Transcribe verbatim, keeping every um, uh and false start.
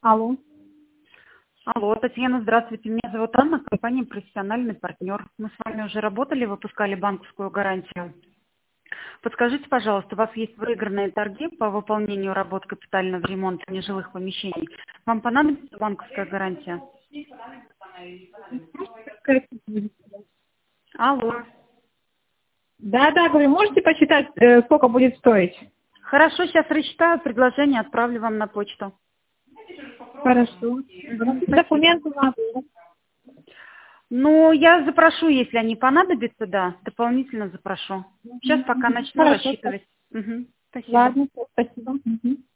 Алло. Алло, Татьяна, здравствуйте. Меня зовут Анна, компания «Профессиональный партнер». Мы с вами уже работали, выпускали банковскую гарантию. Подскажите, пожалуйста, у вас есть выигранные торги по выполнению работ капитального ремонта нежилых помещений. Вам понадобится банковская гарантия? Алло. Да, да, говорю, можете посчитать, э, сколько будет стоить? Хорошо, сейчас рассчитаю предложение, отправлю вам на почту. Хорошо. Мгм, Документы надо. Ну, я запрошу, если они понадобятся, да, дополнительно запрошу. Сейчас пока начну Хорошо. рассчитывать. Мгм, спасибо. Ладно, спасибо. Мгм.